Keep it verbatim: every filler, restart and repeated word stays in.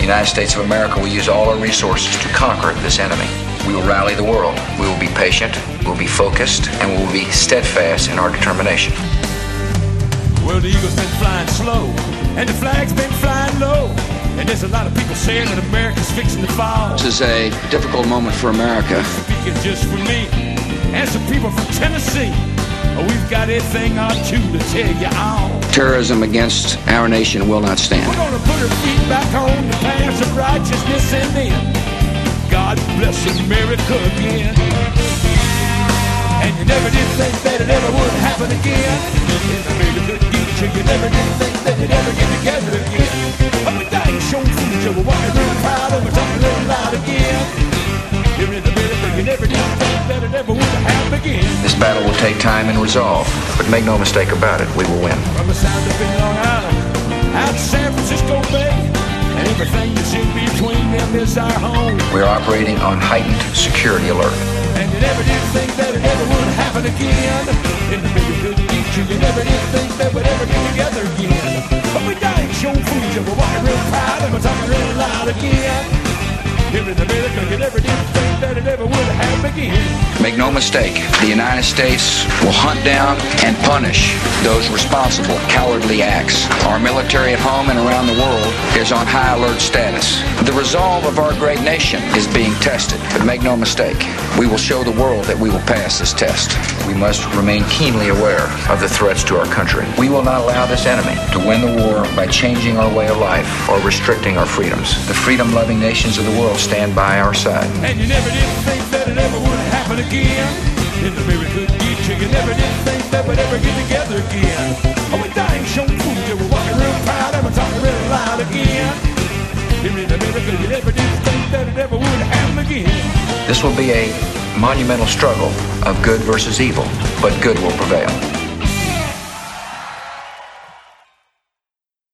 United States of America will use all our resources to conquer this enemy. We will rally the world. We will be patient, we will be focused, and we will be steadfast in our determination. Well, the eagle's been flying slow, and the flag's been flying low, and there's a lot of people saying that America's fixing to fall. This is a difficult moment for America. Speaking just for me and some people from Tennessee, we've got a thing or two to tell you all. Terrorism against our nation will not stand. We're gonna put our feet back on the path of righteousness, and then God bless America again. And you never did think that it ever would happen again. In the really good future, you never did think that it'd ever get together again. But we got a show future, we're walking real proud and we're talking real loud again. Here in America, you never did think that it ever would happen again. This battle will take time and resolve, but make no mistake about it, we will win. From the sound up in Long Island, out to San Francisco Bay, and everything that's in between them is our home. We're operating on heightened security alert. And you never did think that it ever would happen again. In the really good future, you never did think that we'd ever get together again. But we dying show future, we're walking real proud and we're talking real loud again. Here in America, you never did think that it ever would happen again. Make no mistake, the United States will hunt down and punish those responsible cowardly acts. Our military at home and around the world is on high alert status. The resolve of our great nation is being tested, but make no mistake, we will show the world that we will pass this test. We must remain keenly aware of the threats to our country. We will not allow this enemy to win the war by changing our way of life or restricting our freedoms. The freedom-loving nations of the world stand by our side. And you never did think that it ever would happen again. In the very good future, you never did think that we'd ever get together again. Oh, we dying show food, we're walking real proud and we're talking real loud again. Here in America, you never did think that it ever would happen again. This will be a monumental struggle of good versus evil, but good will prevail.